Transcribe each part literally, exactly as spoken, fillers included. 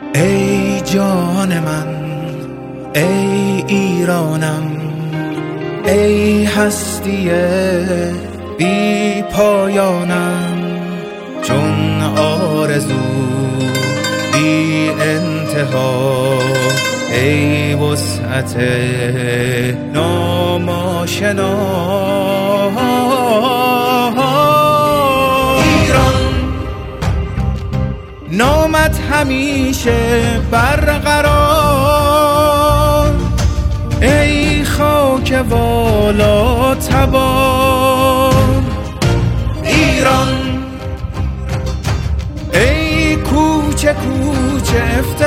ای جان من، ای ایرانم، ای هستی بی پایانم، چون آرزو بی انتها، ای وسعت ناماشنا. ایران نامت همیشه برقرار، ای خاک والا تبار. ایران ای کوچه کوچه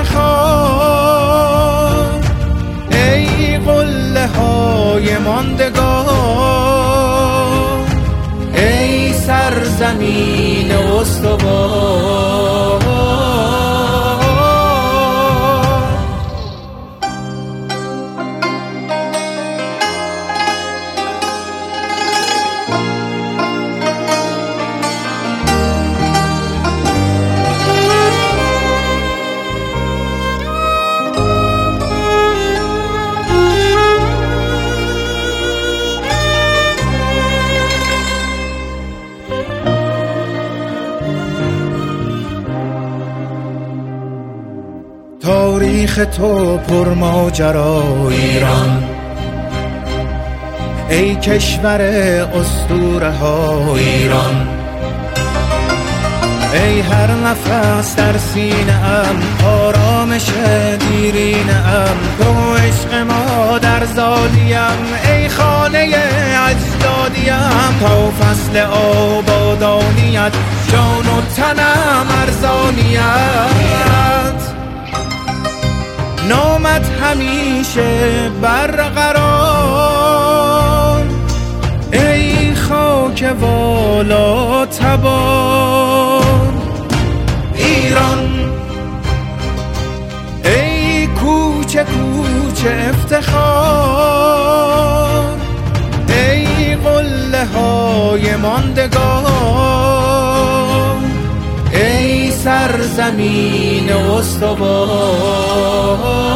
افتخار، ای قله های ماندگار، ای سرزمین استوار. تاریخ تو پرماجرا ایران، ای کشور اسطوره ها ایران، ای هر نفس در سینه ام آرامش دیرینه ام، تو عشق ما در زادیم، ای خانه اجدادیم، تا فصل آبادانیت جان و تنم ارزانیت. نامت همیشه برقرار، ای خاک والا تبار. ایران ای کوچه کوچه افتخار، ای قله های ماندگار، ای سرزمین استوار.